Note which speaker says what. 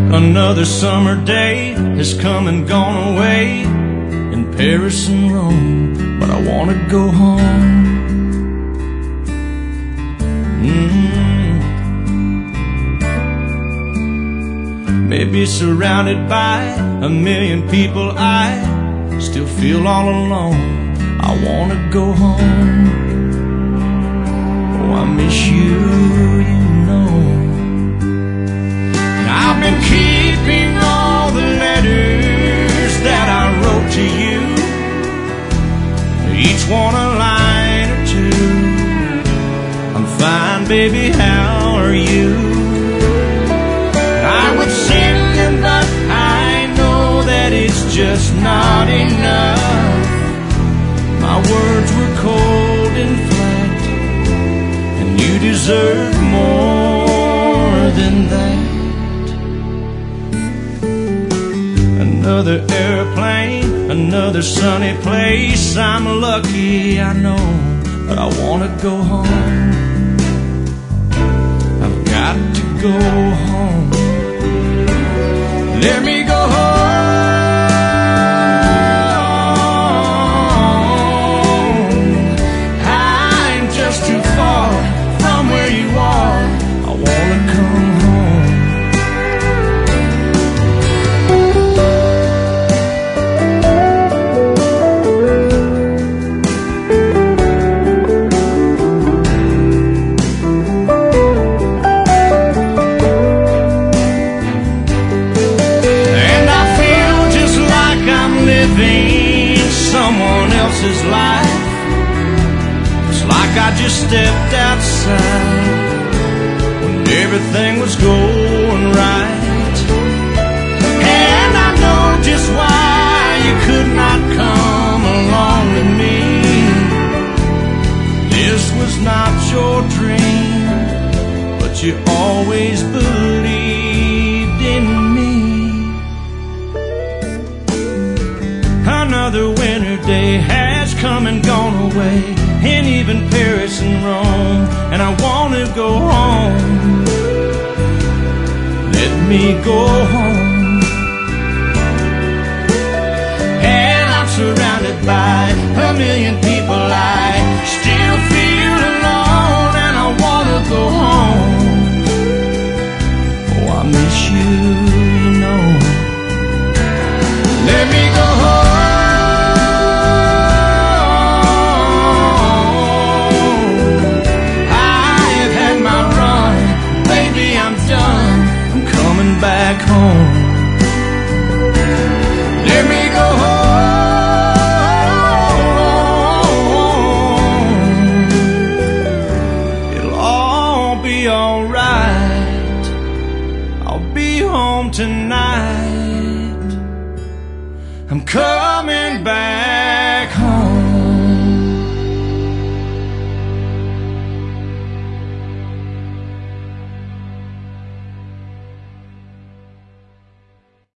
Speaker 1: Another summer day has come and gone away in Paris and Rome, but I wanna go home. Maybe surrounded by a million people, I still feel all alone. I wanna go home. Oh, I miss you, you know. And I've been keeping all the letters that I wrote to you, each one a line or two. I'm fine, baby, how are you? I would send them, but I know that it's just not enough. My words were cold and flat, and you deserve more than that. Another airplane, another sunny place. I'm lucky, I know, but I wanna go home. I've got to go home. Let me go home. I'm just too far from where you are. I wanna come home. Someone else's life. It's like I just stepped outside when everything was going right. And I know just why you could not come along with me. This was not your dream, but you always believed in me. Another winter day has come and gone away, and even Paris and Rome, and I want to go home. Let me go home. And I'm surrounded by a million people. I still feel alone, and I want to go home. Oh, I miss you.